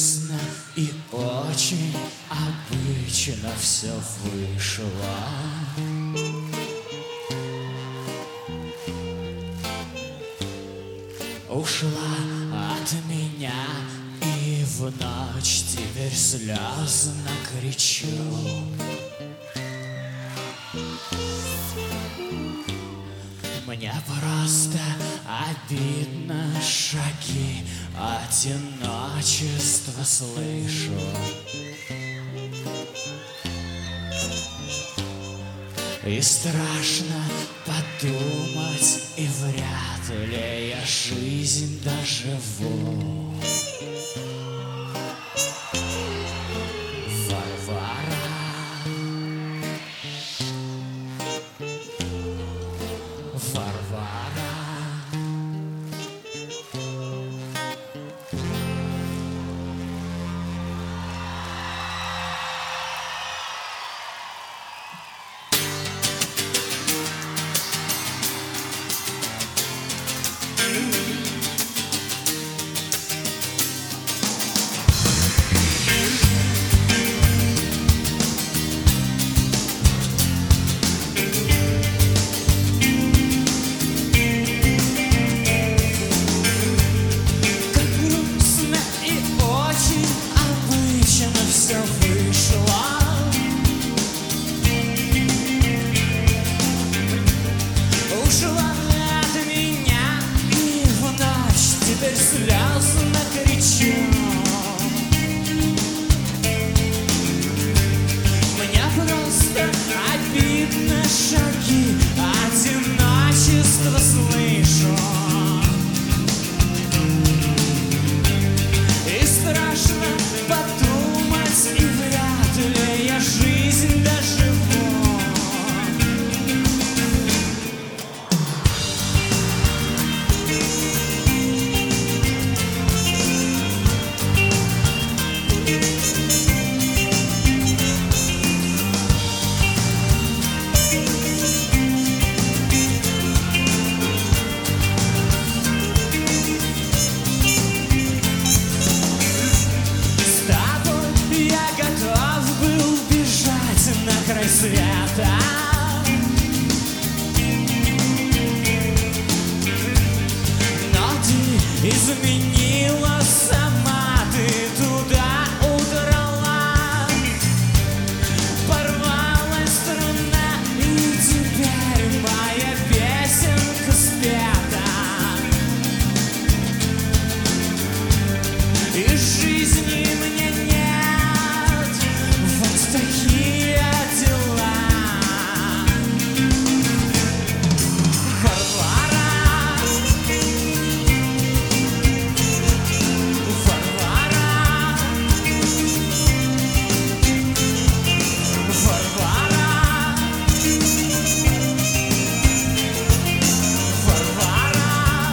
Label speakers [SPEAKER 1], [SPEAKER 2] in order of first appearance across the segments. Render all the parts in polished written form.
[SPEAKER 1] грустно и очень обычно все вышло. Ушла от меня, и в ночь теперь слезно кричу. Мне просто обидно, шаги одиночества слышу. И страшно подумать, и вряд ли я жизнь доживу. Варвара, Варвара. Слезно кричу. Мне просто обидно, шаги одиночества слышу. И страшно подумать, и вряд ли я жизнь доживу. Света. Но ты изменила сама, ты туда удрала. Порвалась струна, и теперь моя песенка спета. И жизни мне нет, вот такие дела. Варвара, Варвара, Варвара, Варвара.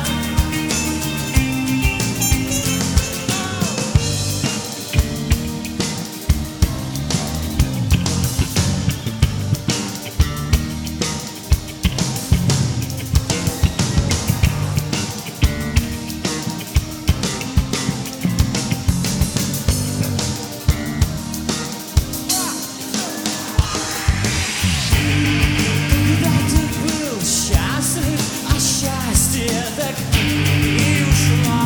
[SPEAKER 1] Когда ты был счастлив, а счастье так и ушла.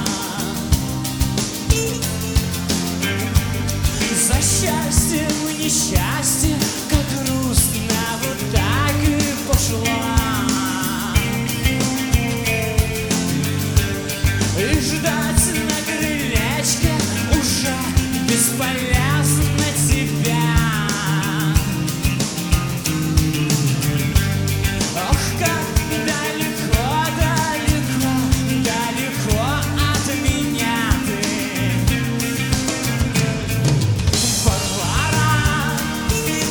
[SPEAKER 1] За счастьем и несчастье, как грустно, вот так и пошла. И ждать на крылечке уже бесполезно тебя. Ох, как далеко, далеко, далеко от меня ты. Варвара,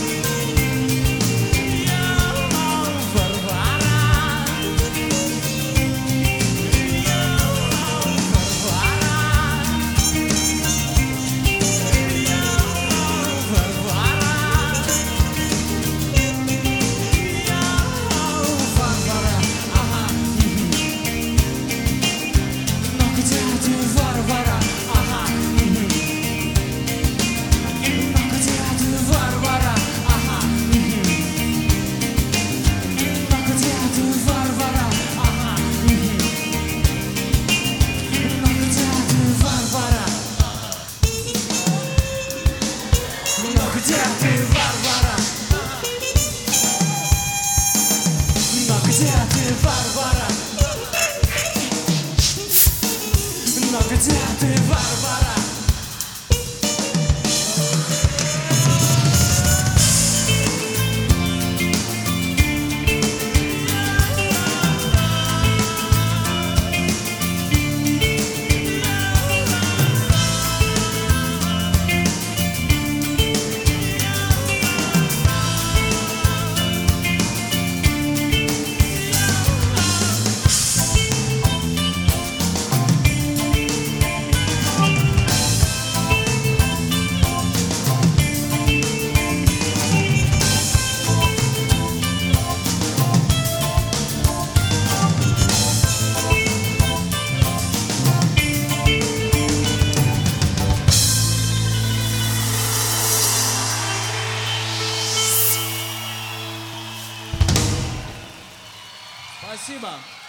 [SPEAKER 2] Спасибо.